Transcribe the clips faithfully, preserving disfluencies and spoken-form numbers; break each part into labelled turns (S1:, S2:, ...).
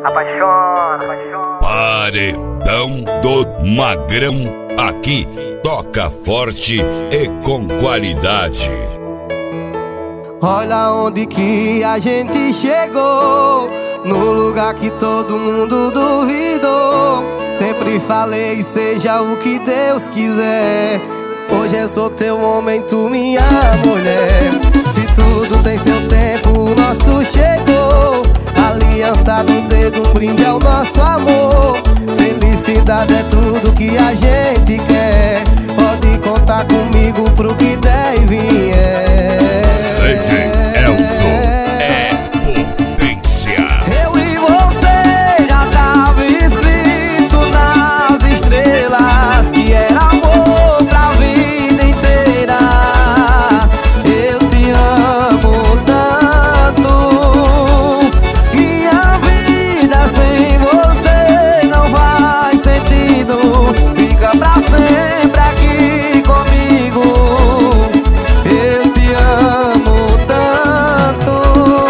S1: Apaixona, apaixona.
S2: Paredão do Magrão, aqui toca forte e com qualidade.
S3: Olha onde que a gente chegou, no lugar que todo mundo duvidou. Sempre falei, seja o que Deus quiser. Hoje é só teu momento, minha mulher. Se tudo tem seu tempo, o nosso chegou. Aliança no dedo, um brinde ao nosso amor. Felicidade é tudo que a gente quer. Pode contar comigo pro que der e vier.
S2: D J Elson é potência.
S3: Eu e você já tava escrito nas estrelas que era amor pra vida inteira. Eu te amo tanto, minha vida sem você não faz sentido. Fica pra sempre aqui comigo. Eu te amo tanto.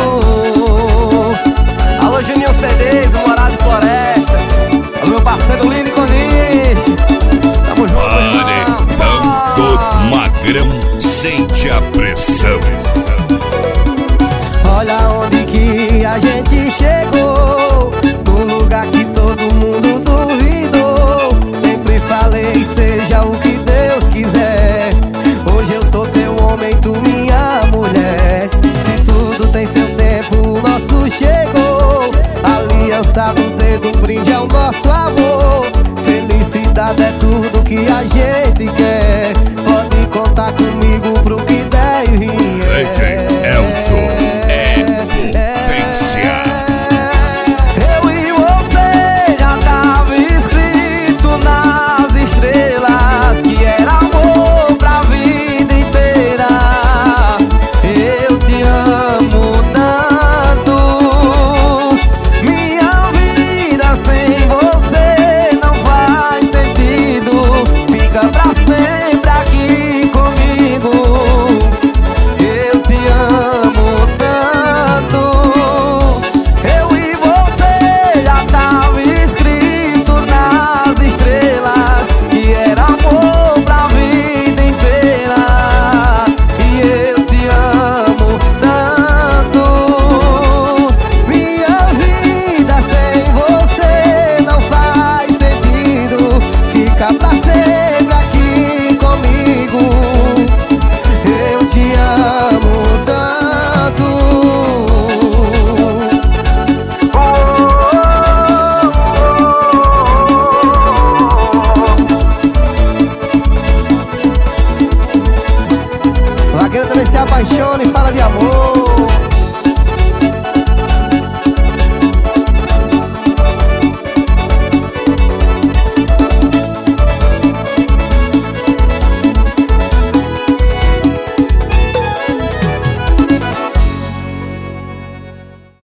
S3: Alô, Juninho C Ds, o Morado de Floresta. Alô, meu parceiro Lino e Coniche. Tamo junto,
S2: Paredão do Magrão, sente a pressão.
S3: Olha onde que a gente chegou, no lugar que todo mundo duvidou. Sempre falei, seja o que Deus quiser. Hoje eu sou teu homem, tu minha mulher. Se tudo tem seu tempo, o nosso chegou. Aliança no dedo, um brinde ao nosso amor. Felicidade é tudo que a gente quer. Pode contar comigo pro que der e vier.
S2: D J